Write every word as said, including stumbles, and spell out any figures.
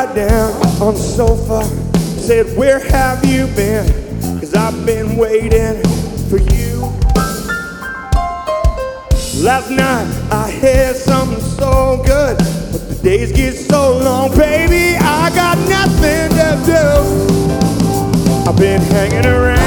right down on the sofa, said, where have you been? Cause I've been waiting for you. Last night I had something so good, but the days get so long, baby, I got nothing to do. I've been hanging around